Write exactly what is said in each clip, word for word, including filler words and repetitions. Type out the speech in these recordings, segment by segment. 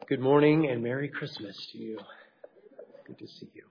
Good morning and Merry Christmas to you. Good to see you.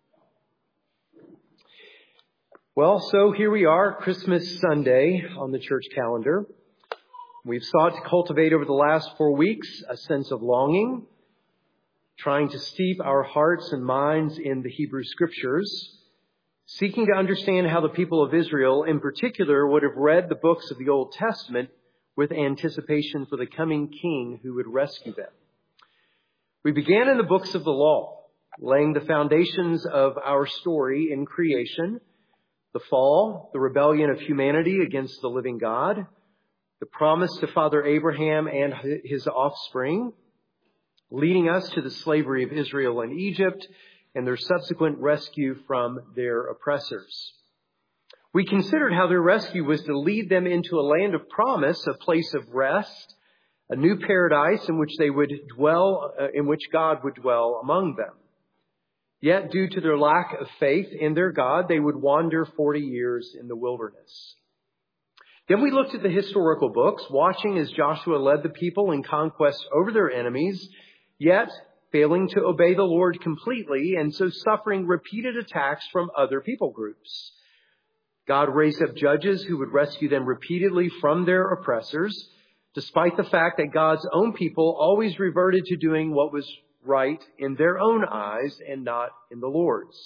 Well, so here we are, Christmas Sunday on the church calendar. We've sought to cultivate over the last four weeks a sense of longing, trying to steep our hearts and minds in the Hebrew Scriptures, seeking to understand how the people of Israel in particular would have read the books of the Old Testament with anticipation for the coming king who would rescue them. We began in the books of the law, laying the foundations of our story in creation, the fall, the rebellion of humanity against the living God, the promise to Father Abraham and his offspring, leading us to the slavery of Israel in Egypt and their subsequent rescue from their oppressors. We considered how their rescue was to lead them into a land of promise, a place of rest, a new paradise in which they would dwell, uh, in which God would dwell among them. Yet, due to their lack of faith in their God, they would wander forty years in the wilderness. Then we looked at the historical books, watching as Joshua led the people in conquest over their enemies, yet failing to obey the Lord completely, and so suffering repeated attacks from other people groups. God raised up judges who would rescue them repeatedly from their oppressors, despite the fact that God's own people always reverted to doing what was right in their own eyes and not in the Lord's.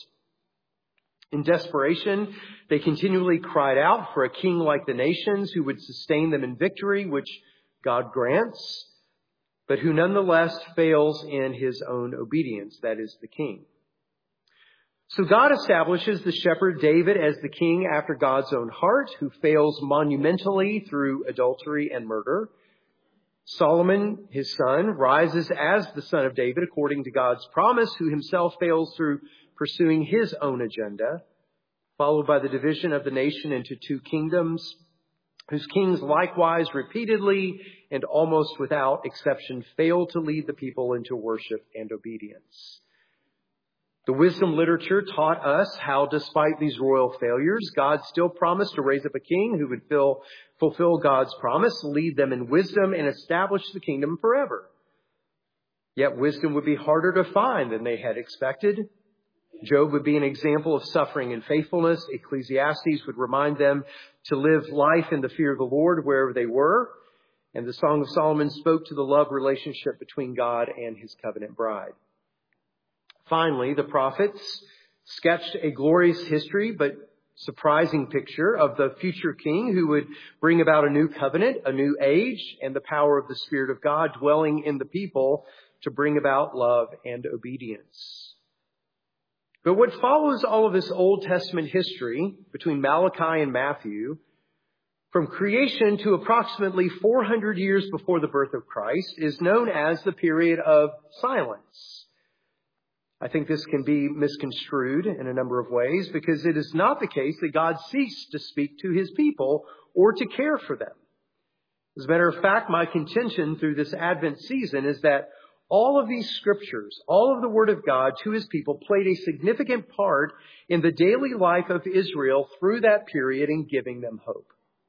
In desperation, they continually cried out for a king like the nations who would sustain them in victory, which God grants, but who nonetheless fails in his own obedience, that is, the king. So God establishes the shepherd David as the king after God's own heart, who fails monumentally through adultery and murder. Solomon, his son, rises as the son of David according to God's promise, who himself fails through pursuing his own agenda, followed by the division of the nation into two kingdoms, whose kings likewise repeatedly and almost without exception fail to lead the people into worship and obedience. The wisdom literature taught us how, despite these royal failures, God still promised to raise up a king who would fill, fulfill God's promise, lead them in wisdom, and establish the kingdom forever. Yet wisdom would be harder to find than they had expected. Job would be an example of suffering and faithfulness. Ecclesiastes would remind them to live life in the fear of the Lord wherever they were. And the Song of Solomon spoke to the love relationship between God and his covenant bride. Finally, the prophets sketched a glorious history, but surprising picture of the future king who would bring about a new covenant, a new age, and the power of the Spirit of God dwelling in the people to bring about love and obedience. But what follows all of this Old Testament history between Malachi and Matthew, from creation to approximately four hundred years before the birth of Christ, is known as the period of silence. I think this can be misconstrued in a number of ways because it is not the case that God ceased to speak to his people or to care for them. As a matter of fact, my contention through this Advent season is that all of these scriptures, all of the Word of God to his people played a significant part in the daily life of Israel through that period in giving them hope.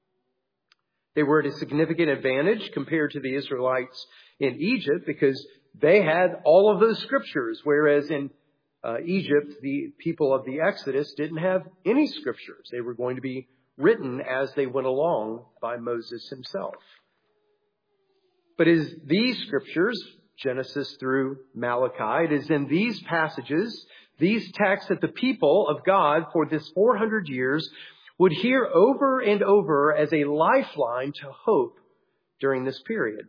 They were at a significant advantage compared to the Israelites in Egypt because they had all of those scriptures, whereas in uh, Egypt, the people of the Exodus didn't have any scriptures. They were going to be written as they went along by Moses himself. But it is these scriptures, Genesis through Malachi, it is in these passages, these texts that the people of God for this four hundred years would hear over and over as a lifeline to hope during this period.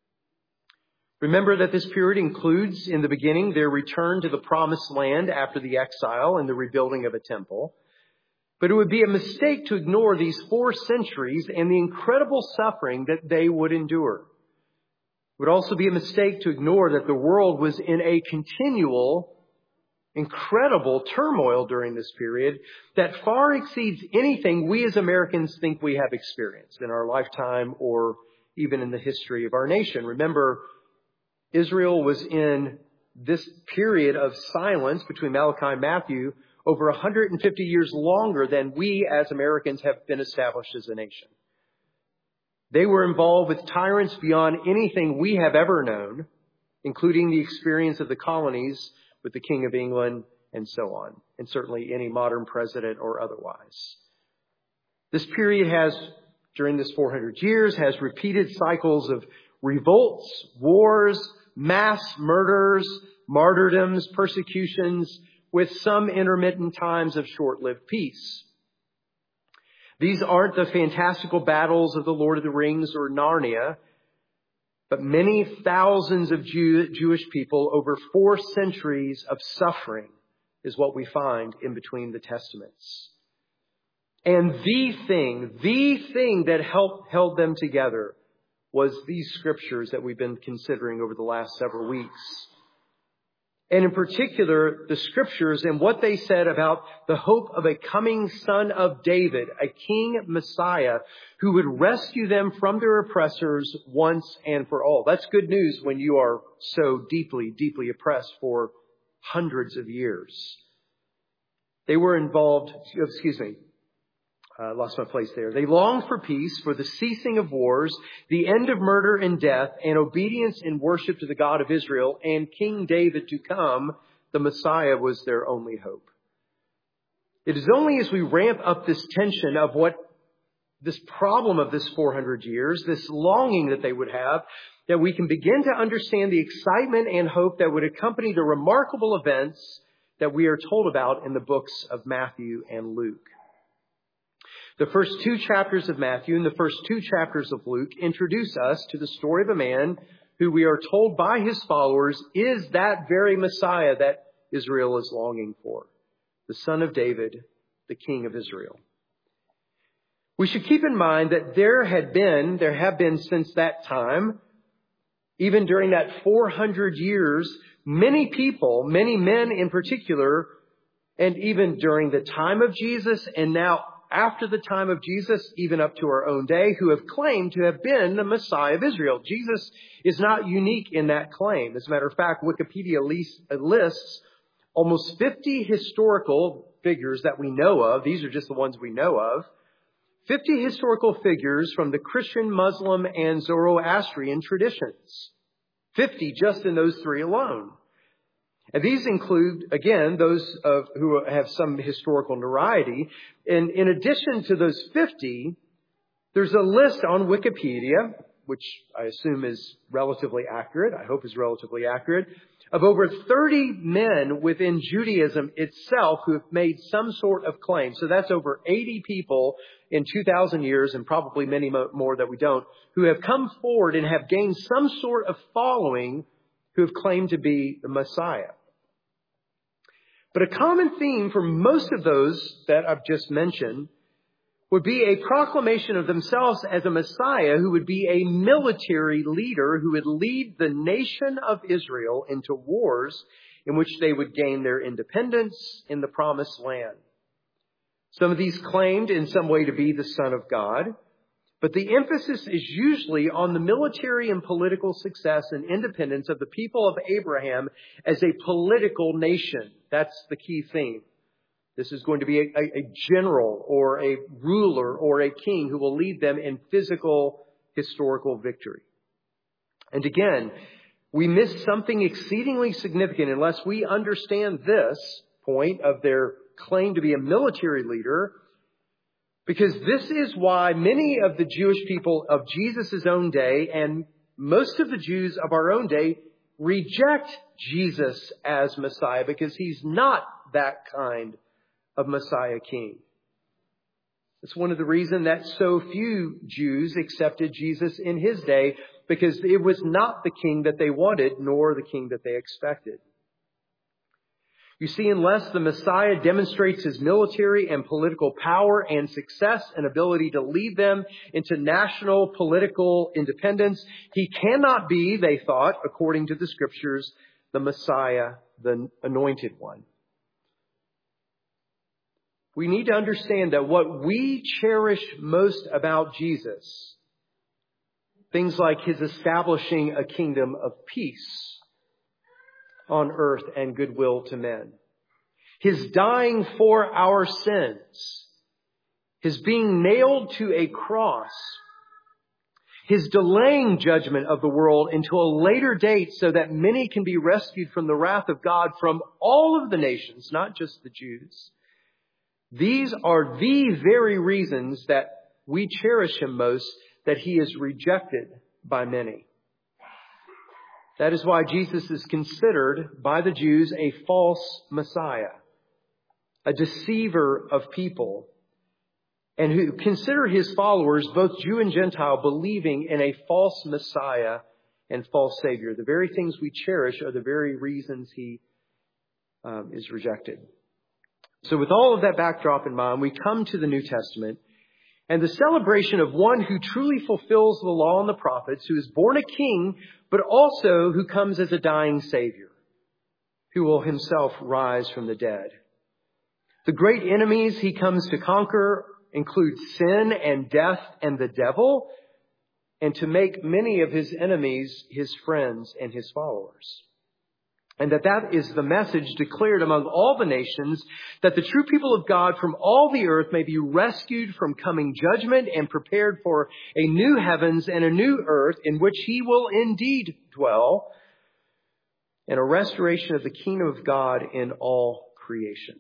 Remember that this period includes, in the beginning, their return to the promised land after the exile and the rebuilding of a temple. But it would be a mistake to ignore these four centuries and the incredible suffering that they would endure. It would also be a mistake to ignore that the world was in a continual, incredible turmoil during this period that far exceeds anything we as Americans think we have experienced in our lifetime or even in the history of our nation. Remember, Israel was in this period of silence between Malachi and Matthew over one hundred fifty years longer than we as Americans have been established as a nation. They were involved with tyrants beyond anything we have ever known. including the experience of the colonies with the King of England and so on, and certainly any modern president or otherwise. This period has, during this four hundred years, has repeated cycles of revolts, wars, mass murders, martyrdoms, persecutions, with some intermittent times of short-lived peace. These aren't the fantastical battles of the Lord of the Rings or Narnia, but many thousands of Jew, Jewish people over four centuries of suffering is what we find in between the Testaments. And the thing, the thing that helped held them together was these scriptures that we've been considering over the last several weeks. And in particular, the scriptures and what they said about the hope of a coming son of David, a king Messiah, who would rescue them from their oppressors once and for all. That's good news when you are so deeply, deeply oppressed for hundreds of years. They were involved, excuse me, I uh, lost my place there. They longed for peace, for the ceasing of wars, the end of murder and death, and obedience and worship to the God of Israel, and King David to come. The Messiah was their only hope. It is only as we ramp up this tension of what this problem of this four hundred years, this longing that they would have, that we can begin to understand the excitement and hope that would accompany the remarkable events that we are told about in the books of Matthew and Luke. The first two chapters of Matthew and the first two chapters of Luke introduce us to the story of a man who we are told by his followers is that very Messiah that Israel is longing for, the son of David, the King of Israel. We should keep in mind that there had been, there have been since that time, even during that four hundred years, many people, many men in particular, and even during the time of Jesus and now after the time of Jesus, even up to our own day, who have claimed to have been the Messiah of Israel. Jesus is not unique in that claim. As a matter of fact, Wikipedia lists almost fifty historical figures that we know of. These are just the ones we know of. fifty historical figures from the Christian, Muslim, and Zoroastrian traditions. fifty just in those three alone. And these include, again, those of, who have some historical notoriety. And in addition to those fifty, there's a list on Wikipedia, which I assume is relatively accurate, I hope is relatively accurate, of over thirty men within Judaism itself who have made some sort of claim. So that's over eighty people in two thousand years, and probably many more that we don't, who have come forward and have gained some sort of following who have claimed to be the Messiah. But a common theme for most of those that I've just mentioned would be a proclamation of themselves as a Messiah who would be a military leader who would lead the nation of Israel into wars in which they would gain their independence in the promised land. Some of these claimed in some way to be the Son of God, but the emphasis is usually on the military and political success and independence of the people of Abraham as a political nation. That's the key theme. This is going to be a, a, a general or a ruler or a king who will lead them in physical, historical victory. And again, we miss something exceedingly significant unless we understand this point of their claim to be a military leader, because this is why many of the Jewish people of Jesus' own day and most of the Jews of our own day reject Jesus as Messiah, because he's not that kind of Messiah king. It's one of the reasons that so few Jews accepted Jesus in his day, because it was not the king that they wanted, nor the king that they expected. You see, unless the Messiah demonstrates his military and political power and success and ability to lead them into national political independence, he cannot be, they thought, according to the scriptures, the Messiah, the anointed one. We need to understand that what we cherish most about Jesus, things like his establishing a kingdom of peace on earth and goodwill to men, his dying for our sins, his being nailed to a cross, His delaying judgment of the world until a later date so that many can be rescued from the wrath of God from all of the nations, not just the Jews. These are the very reasons that we cherish him most, that he is rejected by many. That is why Jesus is considered by the Jews a false Messiah, a deceiver of people, and who consider his followers, both Jew and Gentile, believing in a false Messiah and false Savior. The very things we cherish are the very reasons he um, is rejected. So with all of that backdrop in mind, we come to the New Testament and the celebration of one who truly fulfills the law and the prophets, who is born a king, but also who comes as a dying Savior, who will himself rise from the dead. The great enemies he comes to conquer include sin and death and the devil, and to make many of his enemies his friends and his followers. And that that is the message declared among all the nations, that the true people of God from all the earth may be rescued from coming judgment and prepared for a new heavens and a new earth in which he will indeed dwell, and a restoration of the kingdom of God in all creation.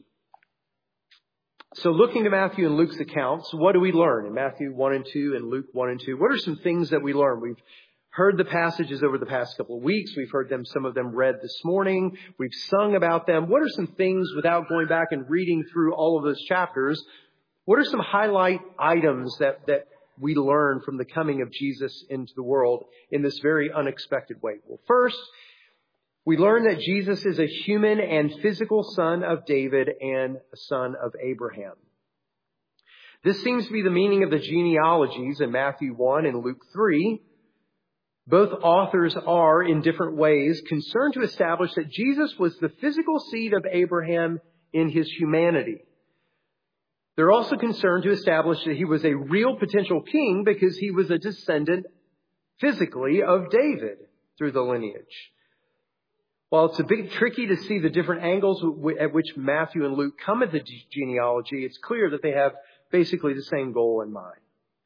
So looking to Matthew and Luke's accounts, what do we learn in Matthew one and two and Luke one and two? What are some things that we learn? We've heard the passages over the past couple of weeks. We've heard them, some of them read this morning. We've sung about them. What are some things, without going back and reading through all of those chapters, what are some highlight items that, that we learn from the coming of Jesus into the world in this very unexpected way? Well, first, we learn that Jesus is a human and physical son of David and a son of Abraham. This seems to be the meaning of the genealogies in Matthew one and Luke three. Both authors are, in different ways, concerned to establish that Jesus was the physical seed of Abraham in his humanity. They're also concerned to establish that he was a real potential king because he was a descendant physically of David through the lineage. While it's a bit tricky to see the different angles at which Matthew and Luke come at the genealogy, it's clear that they have basically the same goal in mind.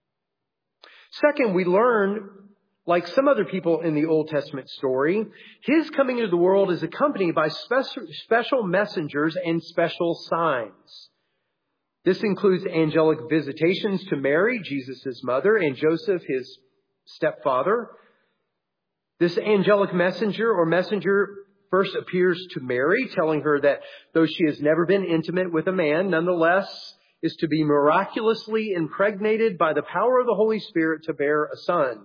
Second, we learn, like some other people in the Old Testament story, his coming into the world is accompanied by special, special messengers and special signs. This includes angelic visitations to Mary, Jesus' mother, and Joseph, his stepfather. This angelic messenger or messenger first appears to Mary, telling her that though she has never been intimate with a man, nonetheless is to be miraculously impregnated by the power of the Holy Spirit to bear a son.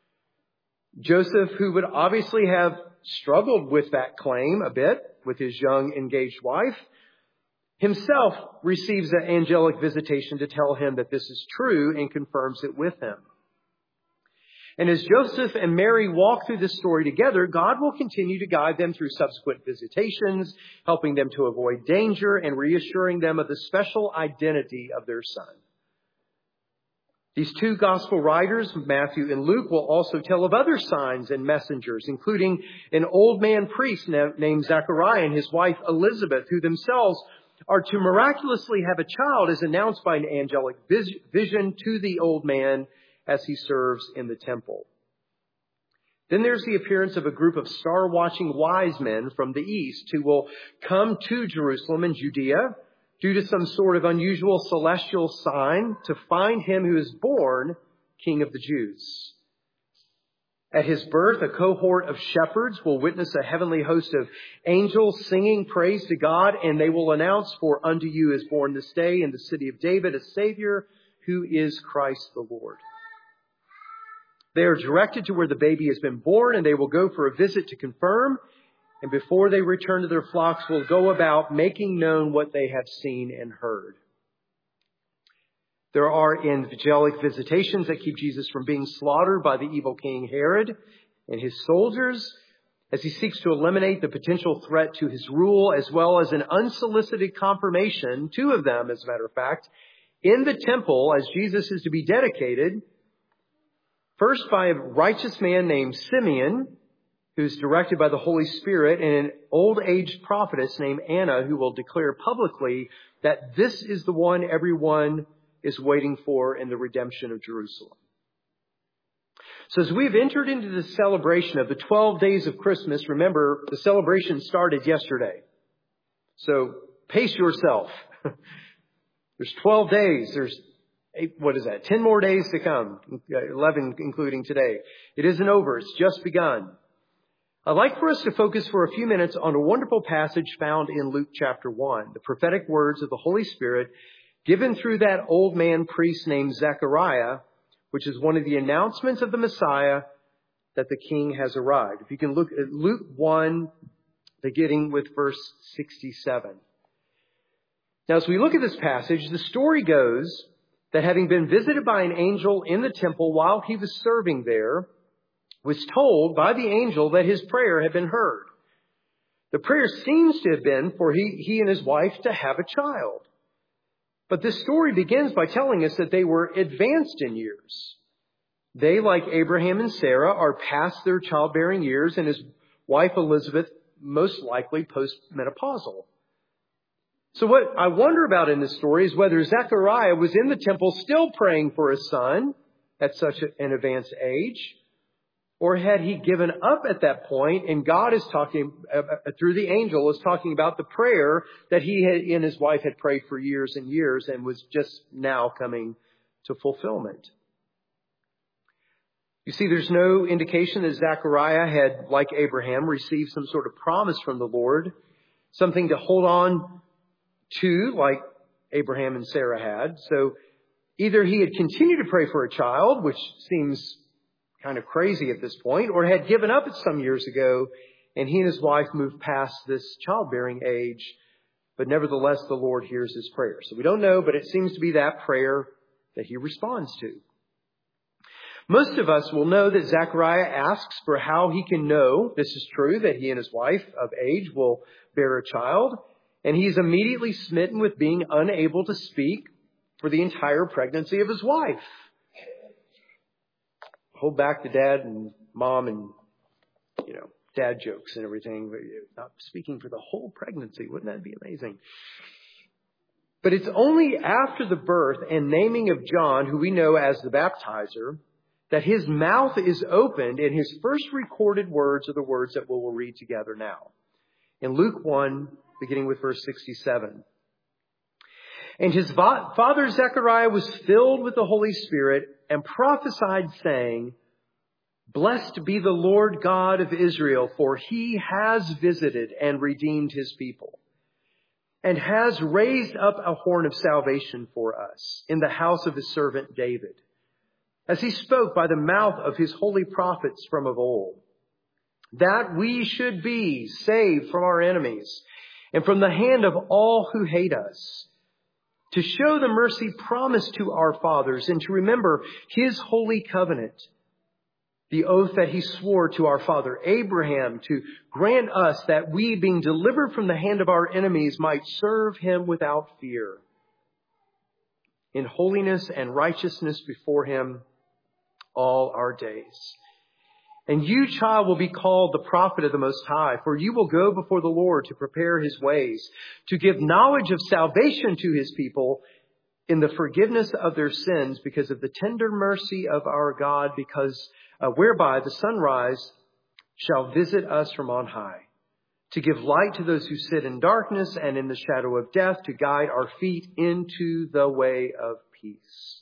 Joseph, who would obviously have struggled with that claim a bit with his young engaged wife, himself receives an angelic visitation to tell him that this is true and confirms it with him. And as Joseph and Mary walk through this story together, God will continue to guide them through subsequent visitations, helping them to avoid danger and reassuring them of the special identity of their son. These two gospel writers, Matthew and Luke, will also tell of other signs and messengers, including an old man priest named Zechariah and his wife Elizabeth, who themselves are to miraculously have a child as announced by an angelic vision to the old man as he serves in the temple. Then there's the appearance of a group of star-watching wise men from the east who will come to Jerusalem and Judea due to some sort of unusual celestial sign to find him who is born King of the Jews. At his birth, a cohort of shepherds will witness a heavenly host of angels singing praise to God, and they will announce, "For unto you is born this day in the city of David a Savior, who is Christ the Lord." They are directed to where the baby has been born, and they will go for a visit to confirm. And before they return to their flocks, will go about making known what they have seen and heard. There are angelic visitations that keep Jesus from being slaughtered by the evil King Herod and his soldiers as he seeks to eliminate the potential threat to his rule, as well as an unsolicited confirmation, two of them, as a matter of fact, in the temple as Jesus is to be dedicated. First by a righteous man named Simeon, who's directed by the Holy Spirit, and an old-aged prophetess named Anna, who will declare publicly that this is the one everyone is waiting for in the redemption of Jerusalem. So as we've entered into the celebration of the twelve days of Christmas, remember, the celebration started yesterday. So pace yourself. There's twelve days. There's eight, what is that? ten more days to come. eleven including today. It isn't over. It's just begun. I'd like for us to focus for a few minutes on a wonderful passage found in Luke chapter one. The prophetic words of the Holy Spirit given through that old man priest named Zechariah, which is one of the announcements of the Messiah that the King has arrived. If you can look at Luke one, beginning with verse sixty-seven. Now, as we look at this passage, the story goes that having been visited by an angel in the temple while he was serving there, was told by the angel that his prayer had been heard. The prayer seems to have been for he, he and his wife to have a child. But this story begins by telling us that they were advanced in years. They, like Abraham and Sarah, are past their childbearing years, and his wife Elizabeth most likely postmenopausal. So what I wonder about in this story is whether Zechariah was in the temple still praying for a son at such an advanced age, or had he given up at that point, and God is talking, uh, through the angel, is talking about the prayer that he had, and his wife had prayed for years and years and was just now coming to fulfillment. You see, there's no indication that Zechariah had, like Abraham, received some sort of promise from the Lord, something to hold on to, like Abraham and Sarah had. So either he had continued to pray for a child, which seems kind of crazy at this point, or had given up it some years ago, and he and his wife moved past this childbearing age, but nevertheless the Lord hears his prayer. So we don't know, but it seems to be that prayer that he responds to. Most of us will know that Zechariah asks for how he can know this is true, that he and his wife of age will bear a child, and he's immediately smitten with being unable to speak for the entire pregnancy of his wife. Hold back the dad and mom and, you know, dad jokes and everything, but not speaking for the whole pregnancy. Wouldn't that be amazing? But it's only after the birth and naming of John, who we know as the baptizer, that his mouth is opened, and his first recorded words are the words that we will read together now. In Luke one, beginning with verse sixty-seven. And his father Zechariah was filled with the Holy Spirit and prophesied, saying, Blessed be the Lord God of Israel, for he has visited and redeemed his people, and has raised up a horn of salvation for us in the house of his servant David, as he spoke by the mouth of his holy prophets from of old, that we should be saved from our enemies and from the hand of all who hate us, to show the mercy promised to our fathers, and to remember his holy covenant, the oath that he swore to our father Abraham, to grant us that we, being delivered from the hand of our enemies, might serve him without fear, in holiness and righteousness before him all our days. And you, child, will be called the prophet of the Most High, for you will go before the Lord to prepare his ways, to give knowledge of salvation to his people in the forgiveness of their sins, because of the tender mercy of our God, because uh, whereby the sunrise shall visit us from on high, to give light to those who sit in darkness and in the shadow of death, to guide our feet into the way of peace.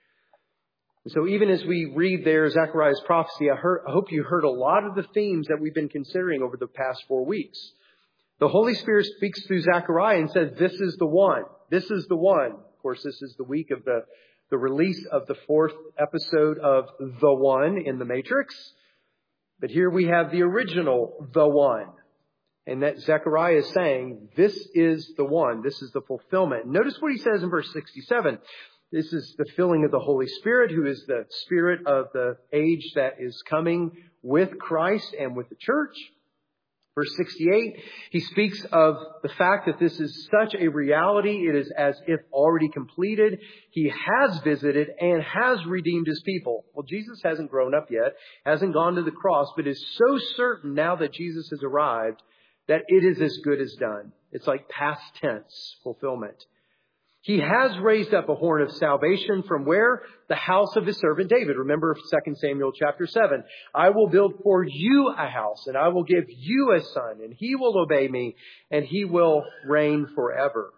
So even as we read there Zechariah's prophecy, I, heard, I hope you heard a lot of the themes that we've been considering over the past four weeks. The Holy Spirit speaks through Zechariah and says, this is the one. This is the one. Of course, this is the week of the, the release of the fourth episode of The One in the Matrix. But here we have the original The One. And that Zechariah is saying, this is the one. This is the fulfillment. Notice what he says in verse sixty-seven. This is the filling of the Holy Spirit, who is the Spirit of the age that is coming with Christ and with the church. Verse sixty-eight, he speaks of the fact that this is such a reality. It is as if already completed. He has visited and has redeemed his people. Well, Jesus hasn't grown up yet, hasn't gone to the cross, but is so certain now that Jesus has arrived that it is as good as done. It's like past tense fulfillment. He has raised up a horn of salvation from where? The house of his servant David. Remember Second Samuel chapter seven. I will build for you a house, and I will give you a son, and he will obey me, and he will reign forever.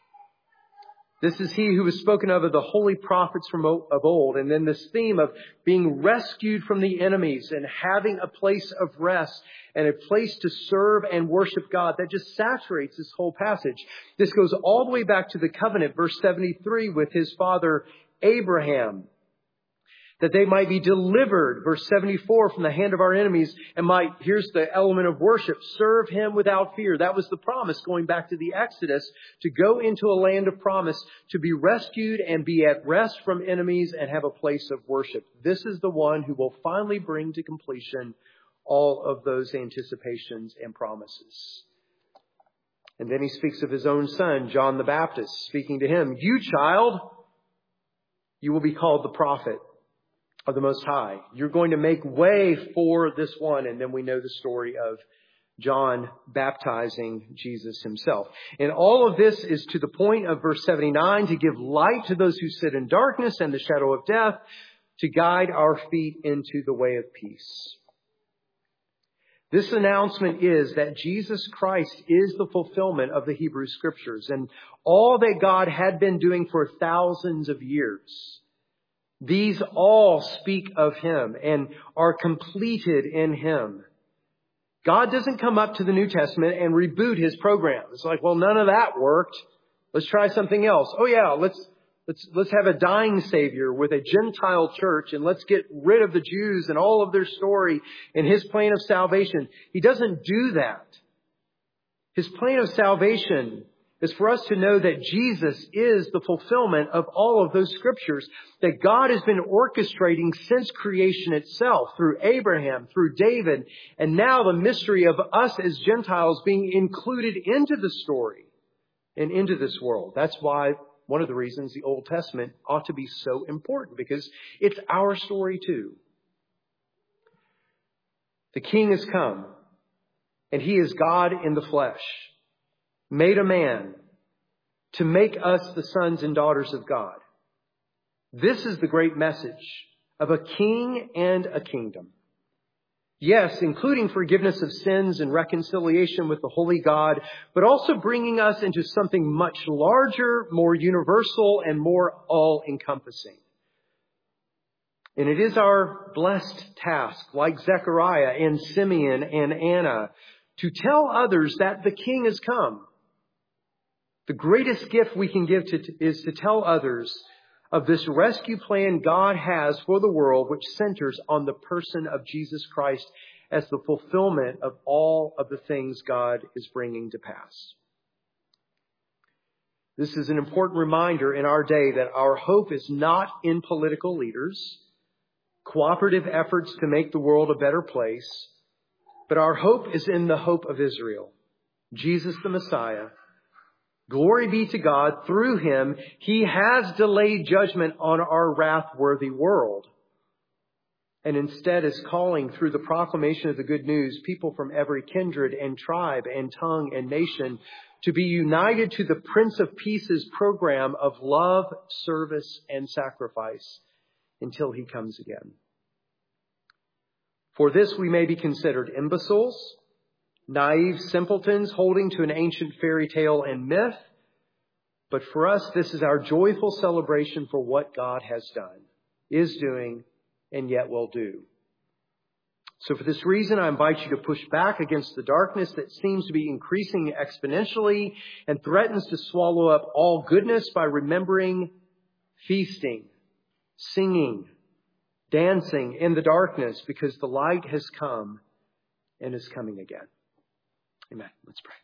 This is he who was spoken of of the holy prophets from of old. And then this theme of being rescued from the enemies and having a place of rest and a place to serve and worship God, that just saturates this whole passage. This goes all the way back to the covenant, verse seventy-three, with his father Abraham. That they might be delivered, verse seventy-four, from the hand of our enemies and might, here's the element of worship, serve him without fear. That was the promise going back to the Exodus, to go into a land of promise, to be rescued and be at rest from enemies and have a place of worship. This is the one who will finally bring to completion all of those anticipations and promises. And then he speaks of his own son, John the Baptist, speaking to him, you child, you will be called the prophet of the Most High. You're going to make way for this one. And then we know the story of John baptizing Jesus himself. And all of this is to the point of verse seventy-nine, to give light to those who sit in darkness and the shadow of death, to guide our feet into the way of peace. This announcement is that Jesus Christ is the fulfillment of the Hebrew Scriptures and all that God had been doing for thousands of years. These all speak of him and are completed in him. God doesn't come up to the New Testament and reboot his program. It's like, well, none of that worked. Let's try something else. Oh yeah, let's let's let's have a dying Savior with a Gentile church, and let's get rid of the Jews and all of their story and his plan of salvation. He doesn't do that. His plan of salvation is for us to know that Jesus is the fulfillment of all of those scriptures that God has been orchestrating since creation itself, through Abraham, through David, and now the mystery of us as Gentiles being included into the story and into this world. That's why one of the reasons the Old Testament ought to be so important, because it's our story too. The King has come, and he is God in the flesh, made a man to make us the sons and daughters of God. This is the great message of a king and a kingdom. Yes, including forgiveness of sins and reconciliation with the holy God, but also bringing us into something much larger, more universal, and more all-encompassing. And it is our blessed task, like Zechariah and Simeon and Anna, to tell others that the King has come. The greatest gift we can give to, is to tell others of this rescue plan God has for the world, which centers on the person of Jesus Christ as the fulfillment of all of the things God is bringing to pass. This is an important reminder in our day that our hope is not in political leaders, cooperative efforts to make the world a better place, but our hope is in the hope of Israel, Jesus the Messiah. Glory be to God. Through him, he has delayed judgment on our wrath-worthy world, and instead is calling, through the proclamation of the good news, people from every kindred and tribe and tongue and nation to be united to the Prince of Peace's program of love, service, and sacrifice until he comes again. For this we may be considered imbeciles, naive simpletons holding to an ancient fairy tale and myth. But for us, this is our joyful celebration for what God has done, is doing, and yet will do. So for this reason, I invite you to push back against the darkness that seems to be increasing exponentially and threatens to swallow up all goodness by remembering feasting, singing, dancing in the darkness, because the light has come and is coming again. Amen. Let's pray.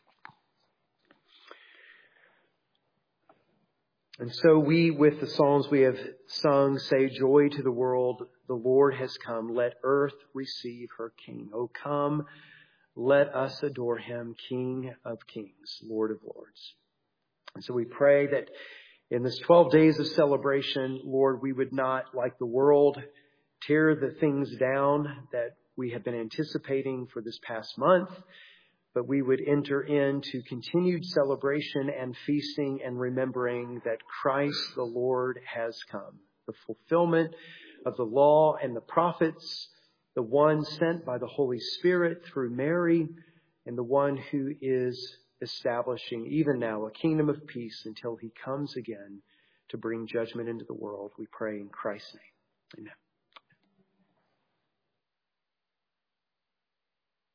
And so we, with the songs we have sung, say, joy to the world, the Lord has come. Let earth receive her King. Oh, come, let us adore him, King of kings, Lord of lords. And so we pray that in this twelve days of celebration, Lord, we would not, like the world, tear the things down that we have been anticipating for this past month, but we would enter into continued celebration and feasting and remembering that Christ the Lord has come, the fulfillment of the law and the prophets, the one sent by the Holy Spirit through Mary, and the one who is establishing even now a kingdom of peace until he comes again to bring judgment into the world. We pray in Christ's name. Amen.